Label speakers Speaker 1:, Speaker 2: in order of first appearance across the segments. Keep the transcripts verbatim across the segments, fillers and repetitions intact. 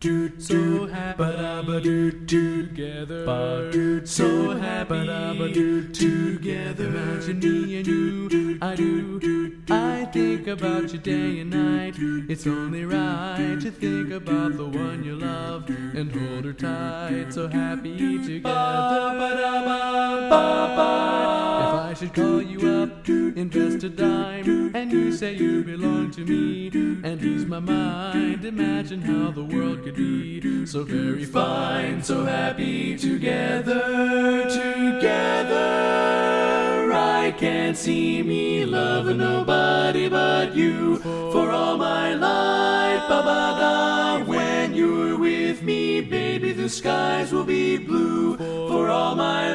Speaker 1: So happy together, so happy together. Imagine me and you, I do. I think about you day and night. It's only right to think about the one you love and hold her tight. So happy together. If I should call you up, invest a dime, and you say you belong to me, and ease my mind, imagine how the world could be so very fine, so happy together, together. I can't see me loving nobody but you for all my life. Ba-ba-da. When you're with me, baby, the skies will be blue for all my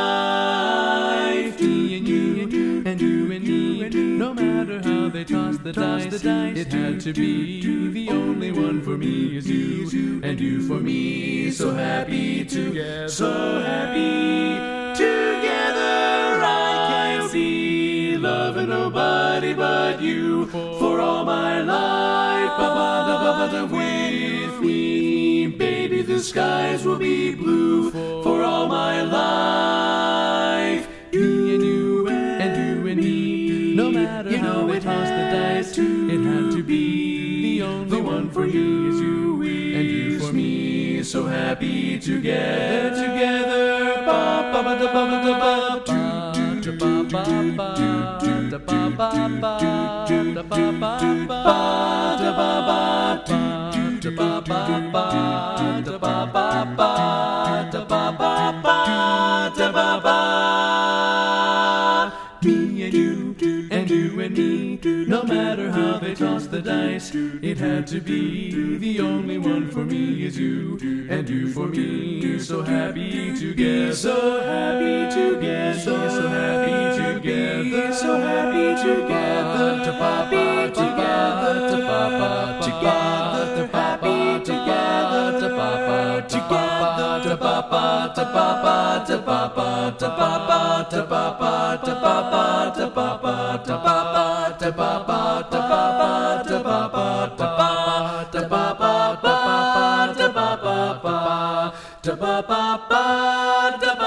Speaker 1: life. Me and you, and you and me, no matter how they toss the dice, it had to be the only one for me is you, and you for me. So happy together, so happy together. I can't see loving nobody but you for all my life. Ba-ba-da-ba-ba-da. With me, baby, the skies will be blue for all my life. Me and you and you and me, no matter how they toss the dice, it had to be the only one for me is you, and you for me. So happy together, together. Ba ba ba da ba ba da ba ba da ba ba ba da ba ba ba da ba ba ba da ba ba ba da ba ba ba da ba ba ba da ba ba ba da ba ba. Me and you, and you and me, no matter how they toss the dice, it had to be the only one for me is you, and you for me. So happy together, so happy together, so happy together, so happy together, to papa together, to papa together, to papa together, to papa together, to papa, to papa, to papa, to papa, to papa, to papa. Ba da ba ba da ba ba da ba ba da ba ba da ba ba da ba da ba ba da ba ba da ba ba da ba ba da ba ba